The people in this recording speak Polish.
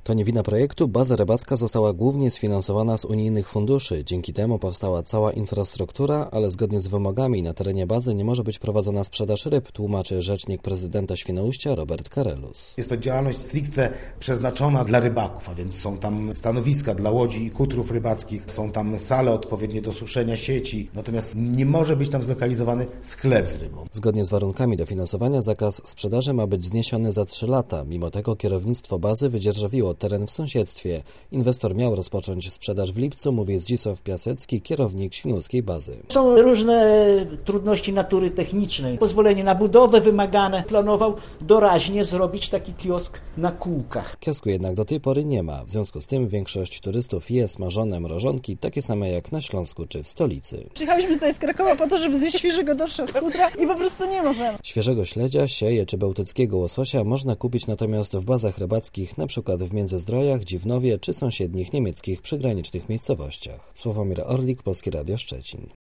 To nie wina projektu, baza rybacka została głównie sfinansowana z unijnych funduszy. Dzięki temu powstała cała infrastruktura, ale zgodnie z wymogami na terenie bazy nie może być prowadzona sprzedaż ryb, tłumaczy rzecznik prezydenta Świnoujścia Robert Karelus. Jest to działalność stricte przeznaczona dla rybaków, a więc są tam stanowiska dla łodzi i kutrów rybackich, są tam sale odpowiednie do suszenia sieci, natomiast nie może być tam zlokalizowany sklep z rybą. Zgodnie z warunkami dofinansowania zakaz sprzedaży ma być zniesiony za 3 lata. Mimo tego kierownictwo bazy wydzierżawiło teren w sąsiedztwie. Inwestor miał rozpocząć sprzedaż w lipcu, mówi Zdzisław Piasecki, kierownik świnoujskiej bazy. Są różne trudności natury technicznej. Pozwolenie na budowę wymagane. Planował doraźnie zrobić taki kiosk na kółkach. Kiosku jednak do tej pory nie ma. W związku z tym większość turystów je smażone mrożonki, takie same jak na Śląsku czy w stolicy. Przyjechaliśmy tutaj z Krakowa po to, żeby zjeść świeżego dorsza z kutra i po prostu nie możemy. Świeżego śledzia, sieje czy bałtyckiego łososia można kupić natomiast w bazach rybackich, np. w Międzyzdrojach, Dziwnowie czy sąsiednich niemieckich przygranicznych miejscowościach. Sławomir Orlik, Polskie Radio Szczecin.